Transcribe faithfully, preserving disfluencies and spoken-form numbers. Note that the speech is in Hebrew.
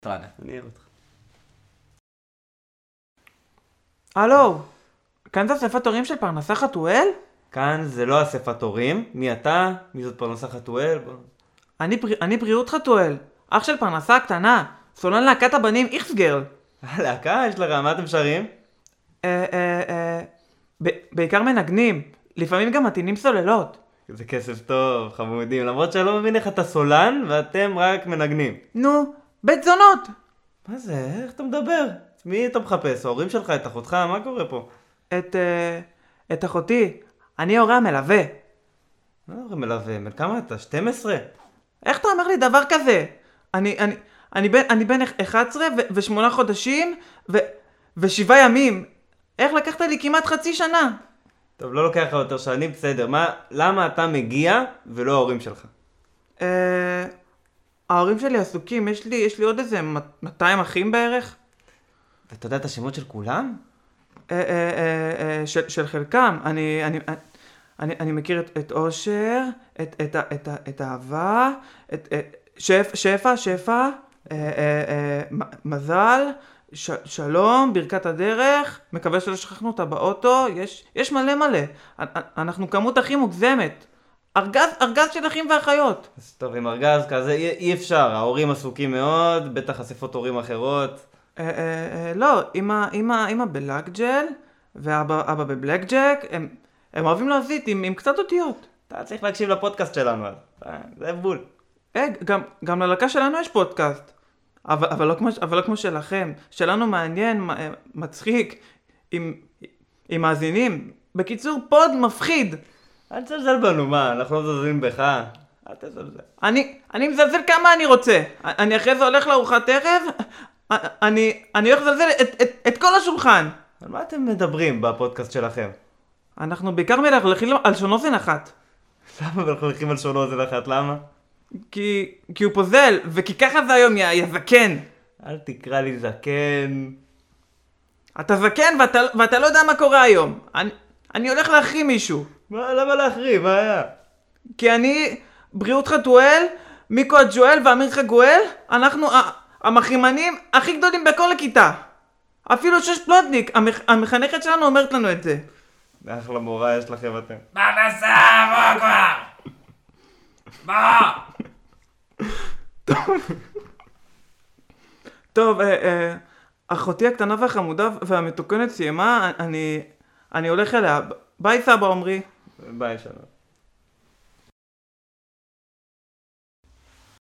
תראה, אני אראה אותך. הלו, כאן זה אספת הורים של פרנסה חתואל? כאן זה לא אספת הורים. מי אתה? מי זאת פרנסה חתואל? בוא... אני, בר... אני בריאות חתואל, אח של פרנסה הקטנה, סולן להקת הבנים איכסגרל. להקה? יש לך, מה אתם שרים? אה, אה, אה, ב- בעיקר מנגנים, לפעמים גם מתאינים סוללות. זה כסף טוב, חמודים, למרות שאני לא מבין איך אתה סולן ואתם רק מנגנים. נו, בית זונות. מה זה? איך אתה מדבר? מי אתה מחפש? ההורים שלך, את אחותך? מה קורה פה? את, אה, את אחותי, אני הורה המלווה. מה הורה מלווה? בן כמה אתה? שתים עשרה? איך אתה אומר לי דבר כזה? אני, אני, אני בן, אני בן אחד עשרה ו- ושמונה חודשים ו- ושבעה ימים. איך לקחת לי כמעט חצי שנה? טוב, לא לוקח לך יותר שנים, בסדר. מה, למה אתה מגיע ולא ההורים שלך? אה, ההורים שלי עסוקים, יש לי, יש לי עוד איזה מאתיים אחים בערך. ואתה יודע את השמות של כולם? אה, אה, אה, אה, של, של חלקם, אני, אני, אני, אני מכיר את, את אושר, את, את, את, את, את אהבה, את, את שפ, שפע, שפע, אה, אה, אה, מ- מזל, ש, שלום, ברכת הדרך, מקווה שלא שכחנו אותה באוטו, יש, יש מלא מלא, אנחנו כמות אחים מוגזמת, ארגז, ארגז של אחים ואחיות. אז טוב, עם ארגז כזה אי, אי אפשר, ההורים עסוקים מאוד, בטח אספות הורים אחרות. אה, אה, אה, לא, אמא, אמא, אמא בלאק ג'ל, ואבא אבא בבלק ג'ק, הם, הם אוהבים להזיט עם, עם קצת אותיות. אתה צריך להקשיב לפודקאסט שלנו אז. אה, זה בול. אה, גם, גם ללהקה שלנו יש פודקאסט, אבל, אבל, לא כמו, אבל לא כמו שלכם. שלנו מעניין, מ- אה, מצחיק, עם, עם מאזינים. בקיצור, פוד מפחיד. אל תזלזל בנו, מה? אנחנו לא מזלזלים בך. אל תזלזל. אני, אני מזלזל כמה אני רוצה. אני אחרי זה הולך לארוחת ערב, אני, אני הולך לזלזל את, את, את כל השולחן. על מה אתם מדברים בפודקאסט שלכם? אנחנו בעיקר מלכלכים על שון אוזן אחת. למה אנחנו הולכים על שון אוזן אחת? למה? כי, כי הוא פוזל, וכי ככה זה היום, יא, יא זקן. אל תקרא לי זקן. אתה זקן ואתה, ואתה לא יודע מה קורה היום. אני, אני הולך להחרים מישהו. מה, למה להחרים? מה היה? כי אני, בריאות חתואל, מיקו הג'ואל ואמיר חגואל, אנחנו ה- המחרימנים הכי גדולים בכל הכיתה. אפילו שש פלוטניק, המח, המחנכת שלנו אומרת לנו את זה. אחלה מורה יש לכם אתם. פרנסה, בוא כבר! בוא! טוב, אה, אה, אחותי הקטנה והחמודה והמתוקנת סיימה, אני, אני הולך אליה. ביי סבא עומרי. ביי שלום.